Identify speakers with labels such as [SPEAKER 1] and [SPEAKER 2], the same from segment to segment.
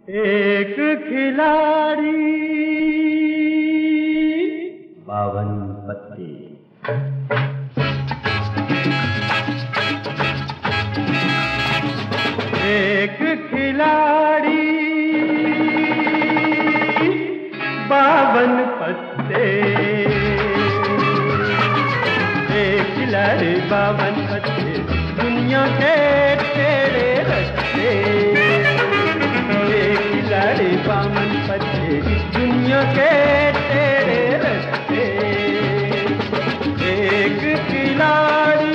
[SPEAKER 1] एक खिलाड़ी 52 पत्ते। एक खिलाड़ी 52 पत्ते। एक खिलाड़ी 52 पत्ते, दुनिया के टेढ़े रस्ते। एक खिलाड़ी 52 पत्ते, दुनिया के टेढ़े रस्ते। एक खिलाड़ी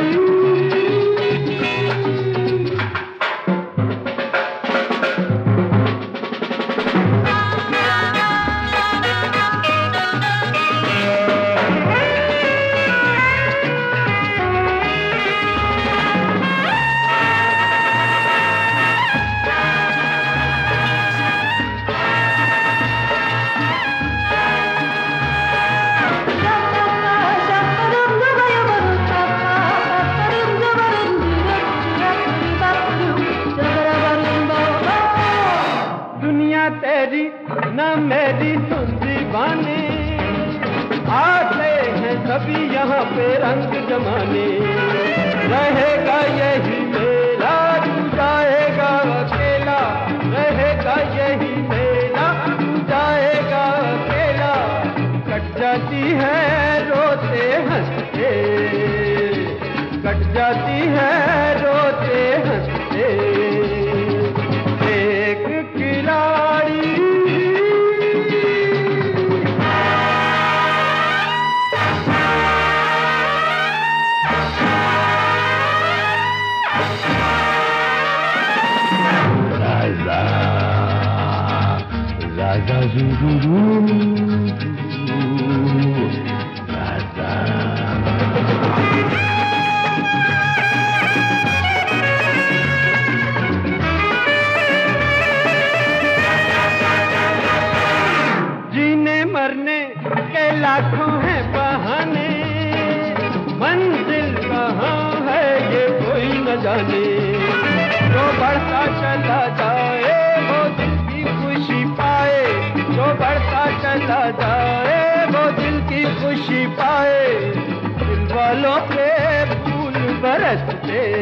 [SPEAKER 1] तेरी न मेरी सुन दीवाने, आते हैं सभी यहाँ पे रंग जमाने। रहेगा यही मेला, तू जाएगा अकेला। रहेगा यही मेला, तू जाएगा अकेला। कट जाती है रोते हंसते, कट जाती है रोते हंसते। एक खिलाड़ी राजा जुगुरू राजा। जीने मरने के लाखों हैं बहाने, मंजिल कहाँ है ये कोई न जाने। जो बढ़ता चला जाए वो दिल की खुशी पाए, जो बढ़ता चला जाए वो दिल की खुशी पाए। दिल वालों पे फूल बरसते,